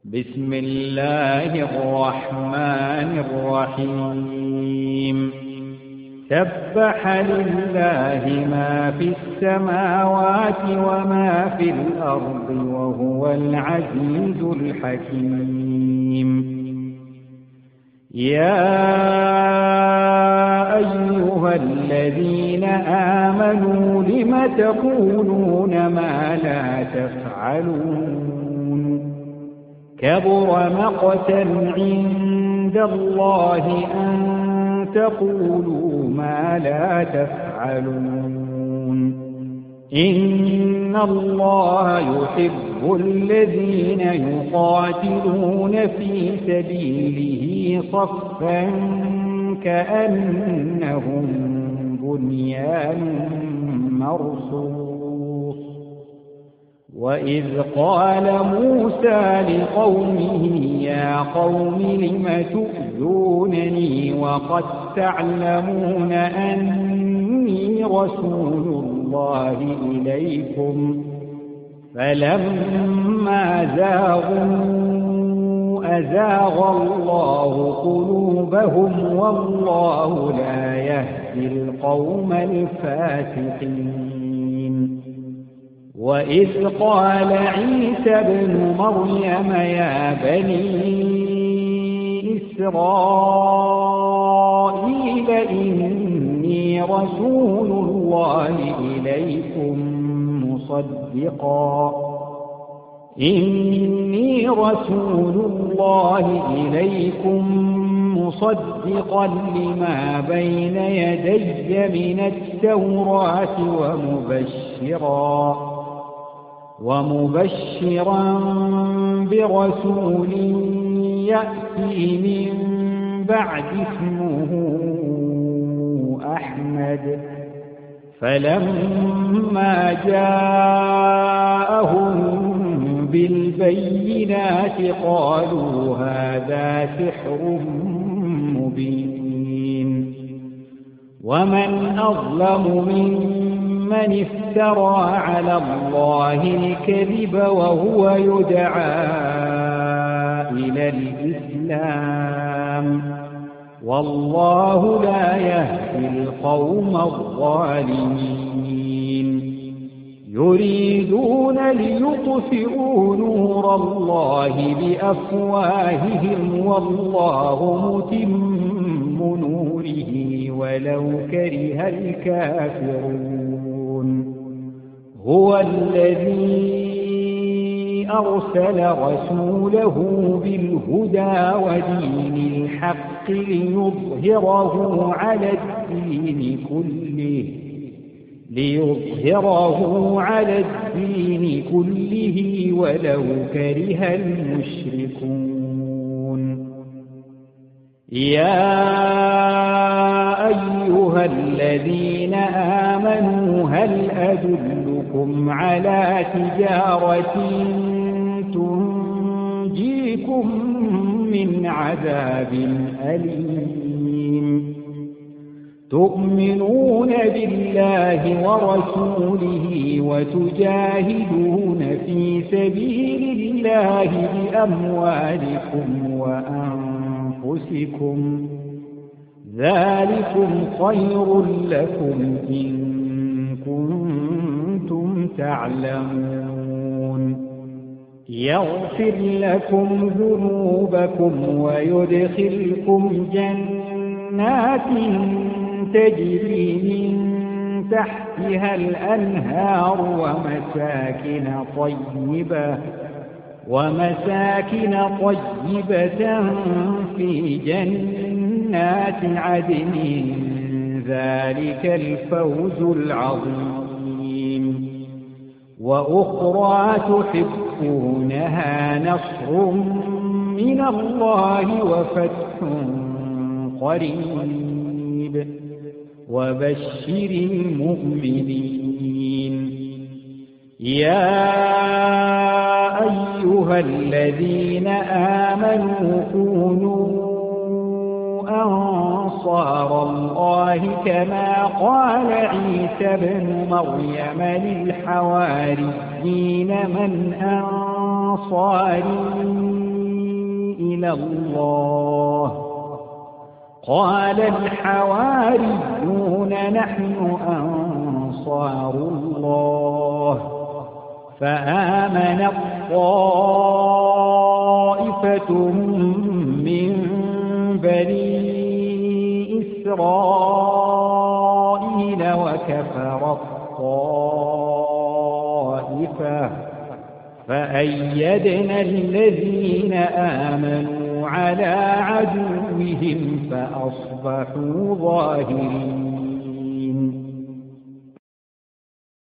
بسم الله الرحمن الرحيم سبح لله ما في السماوات وما في الأرض وهو العزيز الحكيم يا أيها الذين آمنوا لم تقولون ما لا تفعلون كبر مقتا عند الله أن تقولوا ما لا تفعلون إن الله يحب الذين يقاتلون في سبيله صفا كأنهم بنيان مرصوص وإذ قال موسى لقومه يا قوم لم تؤذونني وقد تعلمون أني رسول الله إليكم فلما زاغوا أزاغ الله قلوبهم والله لا يهدي القوم الفاسقين وإذ قال عيسى ابن مريم يا بني إسرائيل إني رسول الله إليكم مصدقا لما بين يدي من التوراة ومبشرا برسول يأتي من بعد اسمه أحمد فلما جاءهم بالبينات قالوا هذا سحر مبين ومن أظلم ممن افترى على الله الكذب وهو يدعى إلى الإسلام والله لا يهدي القوم الظالمين يريدون ليطفئوا نور الله بأفواههم والله متم نوره ولو كره الكافرون هو الذي أرسل رسوله بالهدى ودين الحق ليظهره على الدين كله ولو كره المشركون يا أيها الذين آمنوا هل أدلكم على تجارة تنجيكم من عذاب أليم تؤمنون بالله ورسوله وتجاهدون في سبيل الله بأموالكم وأنفسكم ذلكم خير لكم إن كنتم تعلمون يغفر لكم ذنوبكم ويدخلكم جنات تجري من تحتها الأنهار ومساكن طيبة في جنات عدن ذلك الفوز العظيم وأخرى تحبونها نصر من الله وفتح قريب وبشر المؤمنين يا أيها الذين آمنوا كونوا أنصار الله كما قال عيسى ابن مريم للحواريين من أنصاري الله. قال الحواريون نحن أنصار الله. فآمنت طائفة من بني إسرائيل وكفرت طائفة فأيدنا الذين آمنوا على عدوهم فأصبحوا ظاهرين.